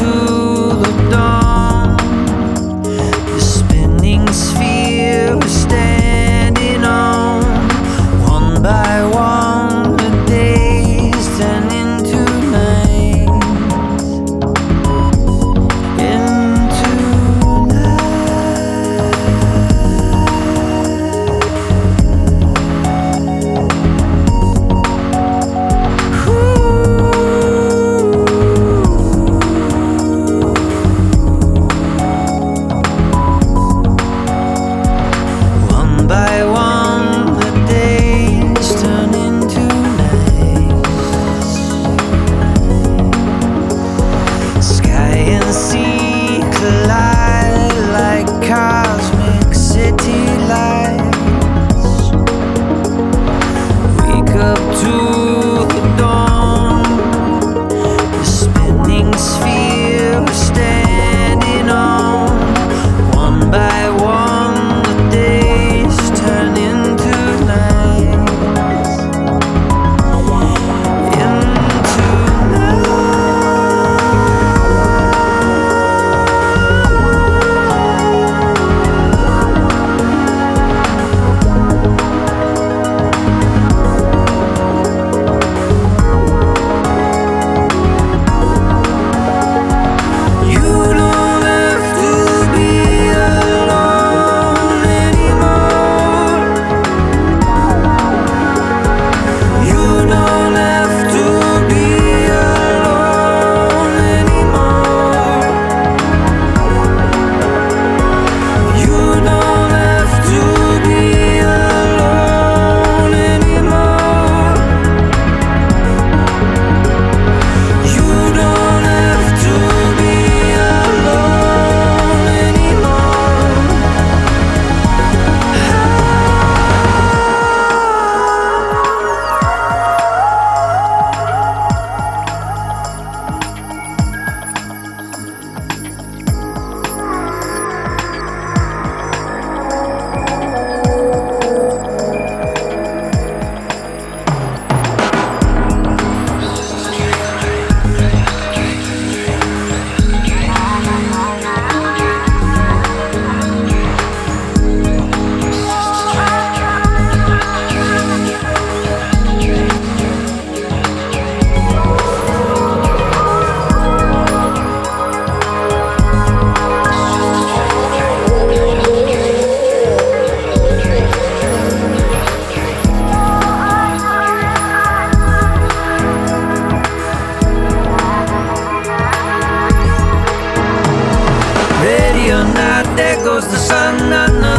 the dawn. The spinning sphere we're standing on. One by one, the days turn into nights. Into one by one, the days turn into nights. Sky and sea collide like cosmic city lights. Wake up to the dawn. The spinning sphere we're standing on. One by one, the days turn into nights. Into you don't have to be alone anymore. You don't have to be alone anymore. You don't have to be alone anymore. You don't have to be alone ready or not, there goes the sun.